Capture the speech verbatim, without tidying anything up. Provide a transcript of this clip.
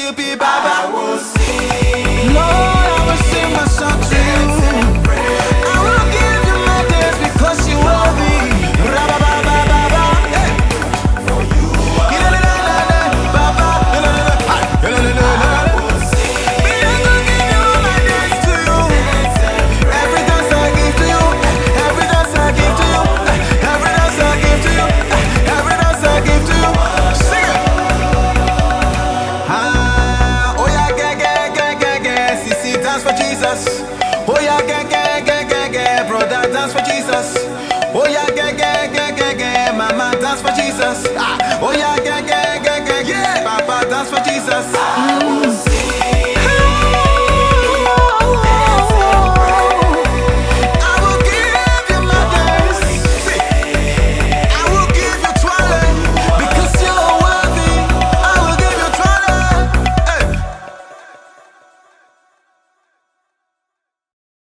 still be Baba. I will sing. Lord, I will sing my song to you. I will give you my days because you love me. Ra-ba-ba-ba-ba-ba. Hey. For you are Baba. I will sing. Me, I will give you all my days to you. Every dance I give to you. Every dance I give to you. Every dance I give to you. Every dance I give to you. Sing it. Ah, oh yeah, ge ge ge ge ge. Sissy, dance for Jesus. Oh yeah, ge ge ge ge ge. Brother, dance for Jesus. Oh yeah, ge ge ge ge ge. Mama, dance for Jesus. Ah, oh yeah, ge ge ge ge ge. Papa, dance for Jesus.